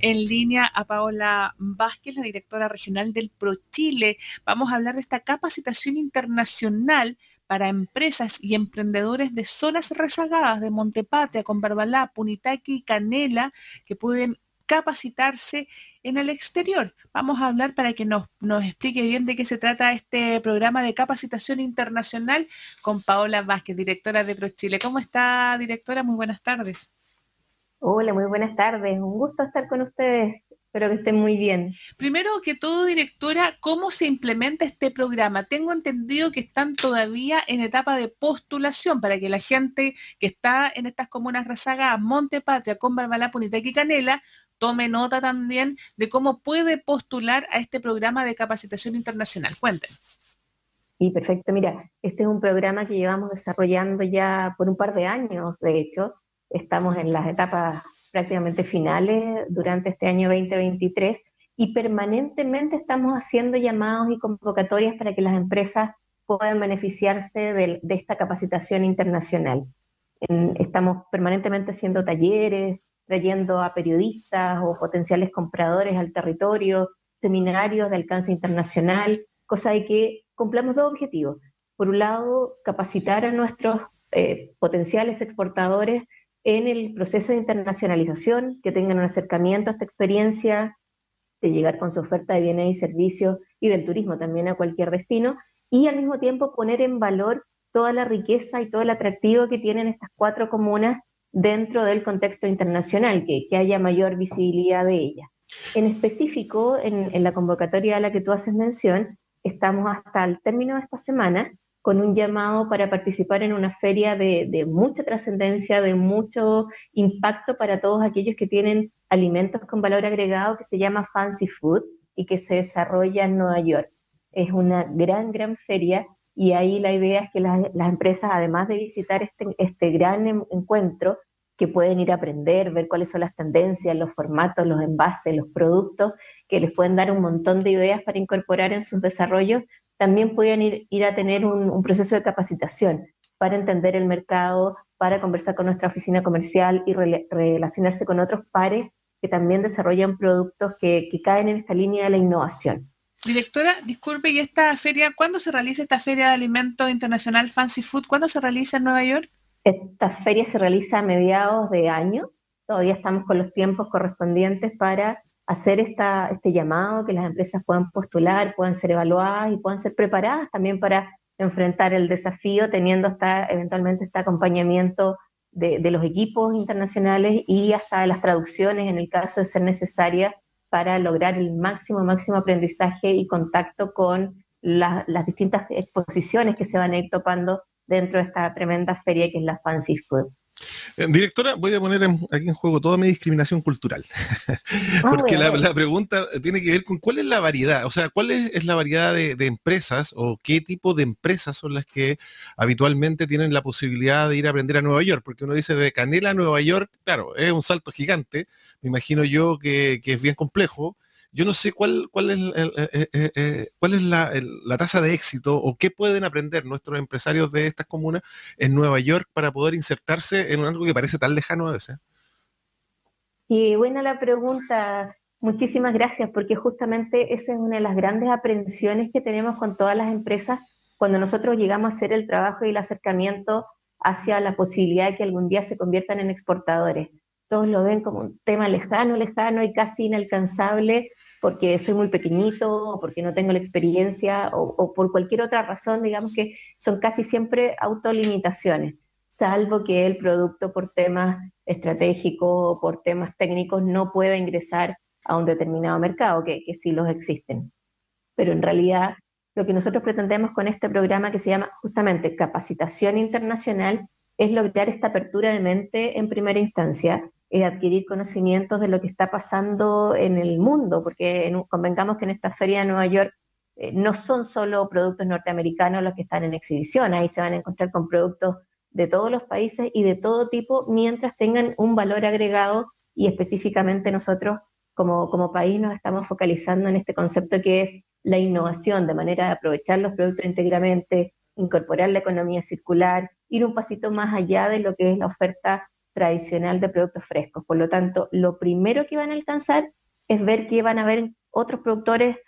en línea a Paola Vázquez, la directora regional del ProChile. Vamos a hablar de esta capacitación internacional para empresas y emprendedores de zonas rezagadas de Montepatria, con Barbalá, Punitaqui y Canela, que pueden capacitarse en el exterior. Vamos a hablar para que nos explique bien de qué se trata este programa de capacitación internacional con Paola Vázquez, directora de ProChile. ¿Cómo está, directora? Muy buenas tardes. Hola, muy buenas tardes. Un gusto estar con ustedes. Espero que estén muy bien. Primero que todo, directora, ¿cómo se implementa este programa? Tengo entendido que están todavía en etapa de postulación para que la gente que está en estas comunas rezagadas, Monte Patria, Combarbalá, Punitaqui y Canela, tome nota también de cómo puede postular a este programa de capacitación internacional. Cuéntenos. Y perfecto, mira, este es un programa que llevamos desarrollando ya por un par de años, de hecho. Estamos en las etapas prácticamente finales durante este año 2023 y permanentemente estamos haciendo llamados y convocatorias para que las empresas puedan beneficiarse de esta capacitación internacional. Estamos permanentemente haciendo talleres, trayendo a periodistas o potenciales compradores al territorio, seminarios de alcance internacional, cosa de que cumplamos dos objetivos. Por un lado, capacitar a nuestros potenciales exportadores en el proceso de internacionalización, que tengan un acercamiento a esta experiencia de llegar con su oferta de bienes y servicios y del turismo también a cualquier destino, y al mismo tiempo poner en valor toda la riqueza y todo el atractivo que tienen estas cuatro comunas dentro del contexto internacional, que haya mayor visibilidad de ellas. En específico, en la convocatoria a la que tú haces mención, estamos hasta el término de esta semana con un llamado para participar en una feria de mucha trascendencia, de mucho impacto para todos aquellos que tienen alimentos con valor agregado, que se llama Fancy Food y que se desarrolla en Nueva York. Es una gran feria y ahí la idea es que las empresas, además de visitar este gran encuentro, que pueden ir a aprender, ver cuáles son las tendencias, los formatos, los envases, los productos, que les pueden dar un montón de ideas para incorporar en sus desarrollos, también pueden ir a tener un proceso de capacitación para entender el mercado, para conversar con nuestra oficina comercial y relacionarse con otros pares que también desarrollan productos que caen en esta línea de la innovación. Directora, disculpe, ¿y esta feria, cuándo se realiza esta feria de alimentos internacional Fancy Food? ¿Cuándo se realiza en Nueva York? Esta feria se realiza a mediados de año, todavía estamos con los tiempos correspondientes para hacer este llamado, que las empresas puedan postular, puedan ser evaluadas y puedan ser preparadas también para enfrentar el desafío, teniendo eventualmente este acompañamiento de los equipos internacionales y hasta de las traducciones en el caso de ser necesaria para lograr el máximo aprendizaje y contacto con las distintas exposiciones que se van a ir topando dentro de esta tremenda feria que es la Fancy Food. Directora, voy a poner aquí en juego toda mi discriminación cultural, Ah, porque bueno, a ver. la pregunta tiene que ver con cuál es la variedad, o sea, cuál es la variedad de empresas o qué tipo de empresas son las que habitualmente tienen la posibilidad de ir a aprender a Nueva York, porque uno dice de Canela a Nueva York, claro, es un salto gigante, me imagino yo que es bien complejo. Yo no sé cuál es, cuál es la tasa de éxito o qué pueden aprender nuestros empresarios de estas comunas en Nueva York para poder insertarse en algo que parece tan lejano a veces. Y buena la pregunta, muchísimas gracias, porque justamente esa es una de las grandes aprensiones que tenemos con todas las empresas cuando nosotros llegamos a hacer el trabajo y el acercamiento hacia la posibilidad de que algún día se conviertan en exportadores. Todos lo ven como un tema lejano y casi inalcanzable porque soy muy pequeñito o porque no tengo la experiencia o por cualquier otra razón, digamos que son casi siempre autolimitaciones, salvo que el producto por temas estratégicos o por temas técnicos no pueda ingresar a un determinado mercado, que sí los existen. Pero en realidad lo que nosotros pretendemos con este programa que se llama justamente Capacitación Internacional es lograr esta apertura de mente en primera instancia, es adquirir conocimientos de lo que está pasando en el mundo, porque convengamos que en esta feria de Nueva York no son solo productos norteamericanos los que están en exhibición, ahí se van a encontrar con productos de todos los países y de todo tipo, mientras tengan un valor agregado y específicamente nosotros como país nos estamos focalizando en este concepto que es la innovación, de manera de aprovechar los productos íntegramente, incorporar la economía circular, ir un pasito más allá de lo que es la oferta tradicional de productos frescos. Por lo tanto, lo primero que van a alcanzar es ver que van a haber otros productores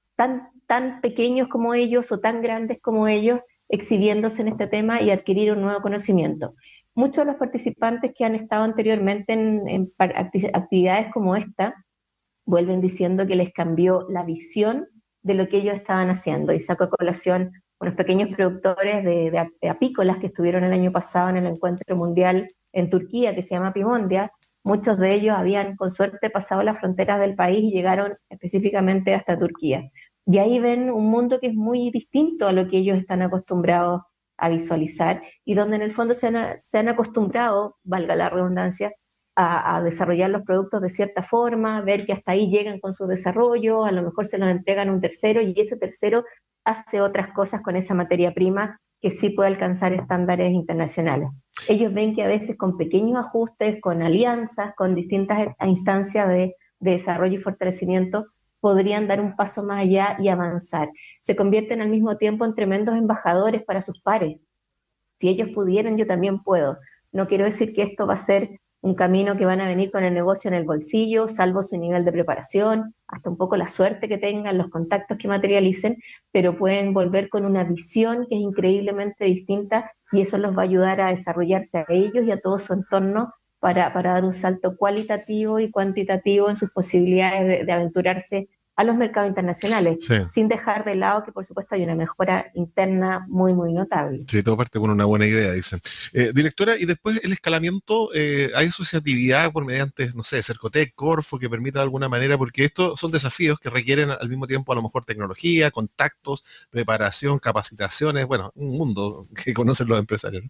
tan pequeños como ellos o tan grandes como ellos exhibiéndose en este tema y adquirir un nuevo conocimiento. Muchos de los participantes que han estado anteriormente en actividades como esta vuelven diciendo que les cambió la visión de lo que ellos estaban haciendo. Y saco a colación unos pequeños productores de apícolas que estuvieron el año pasado en el encuentro mundial en Turquía, que se llama Apimondia. Muchos de ellos habían con suerte pasado las fronteras del país y llegaron específicamente hasta Turquía. Y ahí ven un mundo que es muy distinto a lo que ellos están acostumbrados a visualizar y donde en el fondo se han acostumbrado, valga la redundancia, a desarrollar los productos de cierta forma, ver que hasta ahí llegan con su desarrollo, a lo mejor se los entregan a un tercero y ese tercero hace otras cosas con esa materia prima que sí puede alcanzar estándares internacionales. Ellos ven que a veces con pequeños ajustes, con alianzas, con distintas instancias de desarrollo y fortalecimiento, podrían dar un paso más allá y avanzar. Se convierten al mismo tiempo en tremendos embajadores para sus pares. Si ellos pudieran, yo también puedo. No quiero decir que esto va a ser un camino que van a venir con el negocio en el bolsillo, salvo su nivel de preparación, hasta un poco la suerte que tengan, los contactos que materialicen, pero pueden volver con una visión que es increíblemente distinta y eso los va a ayudar a desarrollarse a ellos y a todo su entorno para dar un salto cualitativo y cuantitativo en sus posibilidades de aventurarse a los mercados internacionales, Sí. sin dejar de lado que por supuesto hay una mejora interna muy, muy notable. Sí, todo parte con una buena idea, dicen. Directora, y después el escalamiento, ¿hay asociatividad por mediante, no sé, Cercotec, Corfo, que permita de alguna manera? Porque estos son desafíos que requieren al mismo tiempo a lo mejor tecnología, contactos, preparación, capacitaciones, bueno, un mundo que conocen los empresarios, ¿no?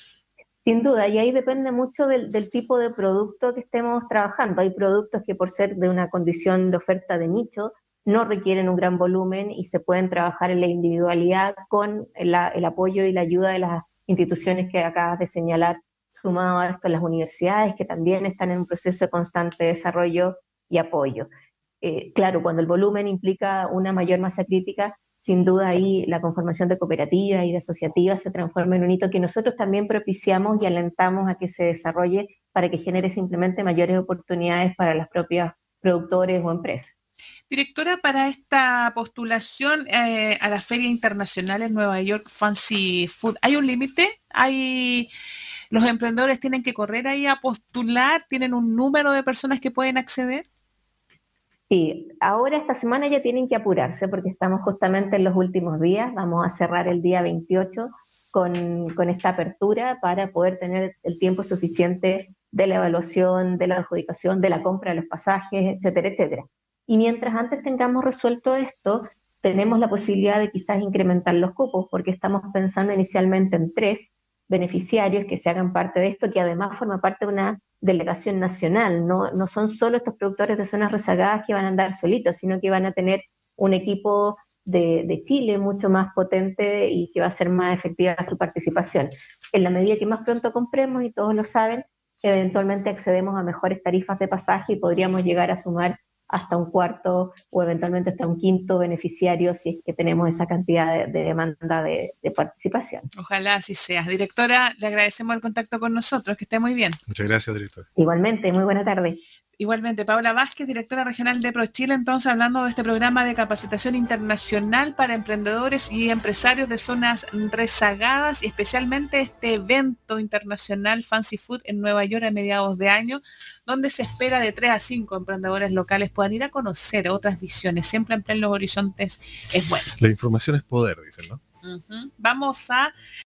Sin duda, y ahí depende mucho del tipo de producto que estemos trabajando. Hay productos que por ser de una condición de oferta de nicho no requieren un gran volumen y se pueden trabajar en la individualidad con el apoyo y la ayuda de las instituciones que acabas de señalar, sumado a esto las universidades que también están en un proceso de constante desarrollo y apoyo. Claro, cuando el volumen implica una mayor masa crítica, sin duda ahí la conformación de cooperativas y de asociativas se transforma en un hito que nosotros también propiciamos y alentamos a que se desarrolle para que genere simplemente mayores oportunidades para las propias productores o empresas. Directora, para esta postulación a la Feria Internacional en Nueva York Fancy Food, ¿hay un límite? ¿Los emprendedores tienen que correr ahí a postular? ¿Tienen un número de personas que pueden acceder? Sí, ahora esta semana ya tienen que apurarse porque estamos justamente en los últimos días. Vamos a cerrar el día 28 con esta apertura para poder tener el tiempo suficiente de la evaluación, de la adjudicación, de la compra de los pasajes, etcétera, etcétera. Y mientras antes tengamos resuelto esto, tenemos la posibilidad de quizás incrementar los cupos porque estamos pensando inicialmente en 3 beneficiarios que se hagan parte de esto, que además forma parte de una delegación nacional, no son solo estos productores de zonas rezagadas que van a andar solitos, sino que van a tener un equipo de Chile mucho más potente y que va a ser más efectiva su participación. En la medida que más pronto compremos, y todos lo saben, eventualmente accedemos a mejores tarifas de pasaje y podríamos llegar a sumar hasta un cuarto o eventualmente hasta un quinto beneficiario si es que tenemos esa cantidad de demanda de participación. Ojalá así sea. Directora, le agradecemos el contacto con nosotros, que esté muy bien. Muchas gracias, director. Igualmente, muy buena tarde. Igualmente, Paola Vázquez, directora regional de ProChile, entonces hablando de este programa de capacitación internacional para emprendedores y empresarios de zonas rezagadas y especialmente este evento internacional Fancy Food en Nueva York a mediados de año, donde se espera de 3 a 5 emprendedores locales puedan ir a conocer otras visiones. Siempre ampliar los horizontes es bueno. La información es poder, dicen, ¿no? Vamos a